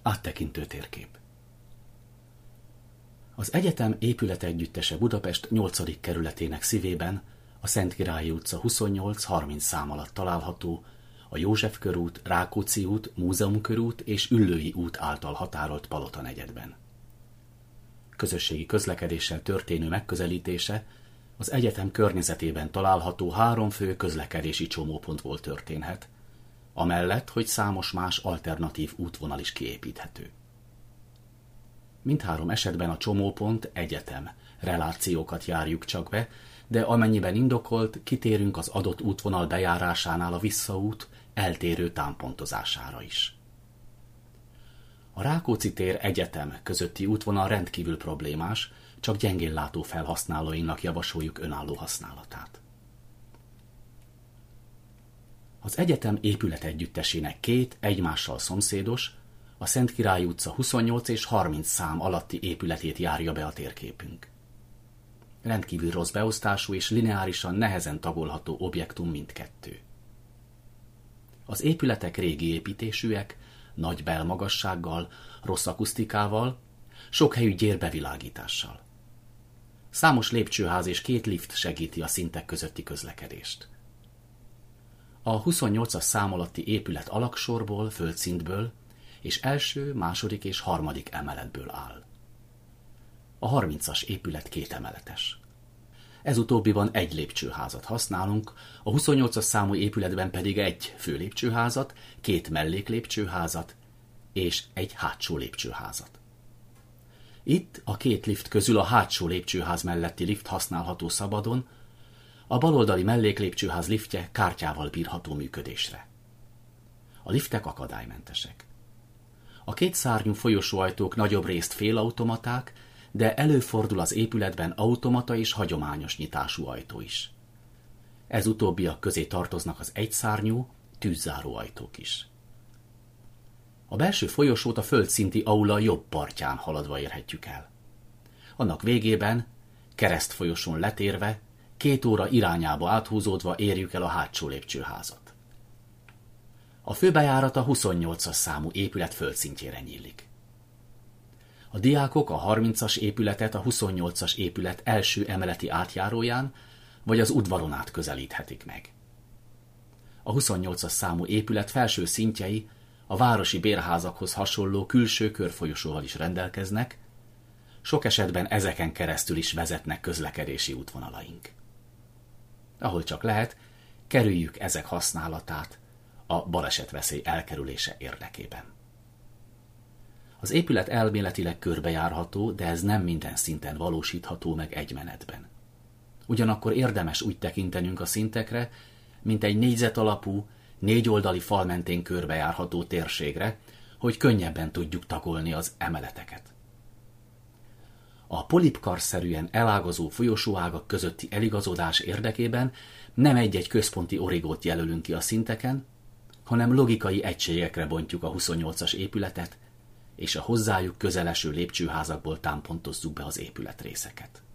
Áttekintő térkép. Az egyetem épületegyüttese Budapest 8. kerületének szívében, a Szentkirályi utca 28-30 szám alatt található, a József körút, Rákóczi út, Múzeumkörút és Üllői út által határolt Palota negyedben. Közösségi közlekedéssel történő megközelítése az egyetem környezetében található 3 fő közlekedési csomópontból történhet, amellett, hogy számos más alternatív útvonal is kiépíthető. Mindhárom esetben a csomópont egyetem relációkat járjuk csak be, de amennyiben indokolt, kitérünk az adott útvonal bejárásánál a visszaút eltérő támpontozására is. A Rákóczi tér egyetem közötti útvonal rendkívül problémás, csak gyengénlátó felhasználóinak javasoljuk önálló használatát. Az egyetem épületegyüttesének 2 egymással szomszédos, a Szentkirályi utca 28 és 30 szám alatti épületét járja be a térképünk. Rendkívül rossz beosztású és lineárisan nehezen tagolható objektum mindkettő. Az épületek régi építésűek, nagy belmagassággal, rossz akusztikával, sok helyű gyérbevilágítással. Számos lépcsőház és 2 lift segíti a szintek közötti közlekedést. A 28-as szám alatti épület alaksorból, földszintből és első, második és harmadik emeletből áll. A 30-as épület 2 emeletes. Ez utóbbiban 1 lépcsőházat használunk, a 28-as számú épületben pedig 1 főlépcsőházat, 2 melléklépcsőházat és 1 hátsó lépcsőházat. Itt a 2 lift közül a hátsó lépcsőház melletti lift használható szabadon, a baloldali melléklépcsőház liftje kártyával bírható működésre. A liftek akadálymentesek. A 2 szárnyú folyosóajtók nagyobb részt félautomaták, de előfordul az épületben automata és hagyományos nyitású ajtó is. Ez utóbbiak közé tartoznak az 1 szárnyú, tűzzáró ajtók is. A belső folyosót a földszinti aula jobb partján haladva érhetjük el. Annak végében, keresztfolyosón letérve, 2 óra irányába áthúzódva érjük el a hátsó lépcsőházat. A főbejárat a 28-as számú épület földszintjére nyílik. A diákok a 30-as épületet a 28-as épület első emeleti átjáróján vagy az udvaron át közelíthetik meg. A 28-as számú épület felső szintjei a városi bérházakhoz hasonló külső körfolyosóval is rendelkeznek, sok esetben ezeken keresztül is vezetnek közlekedési útvonalaink. Ahol csak lehet, kerüljük ezek használatát a balesetveszély elkerülése érdekében. Az épület elméletileg körbejárható, de ez nem minden szinten valósítható meg egy menetben. Ugyanakkor érdemes úgy tekintenünk a szintekre, mint egy négyzetalapú, 4 oldali fal mentén körbejárható térségre, hogy könnyebben tudjuk tagolni az emeleteket. A polipkarszerűen elágazó folyosóágak közötti eligazodás érdekében nem egy-egy központi origót jelölünk ki a szinteken, hanem logikai egységekre bontjuk a 28-as épületet, és a hozzájuk közeleső lépcsőházakból támpontozzuk be az épületrészeket.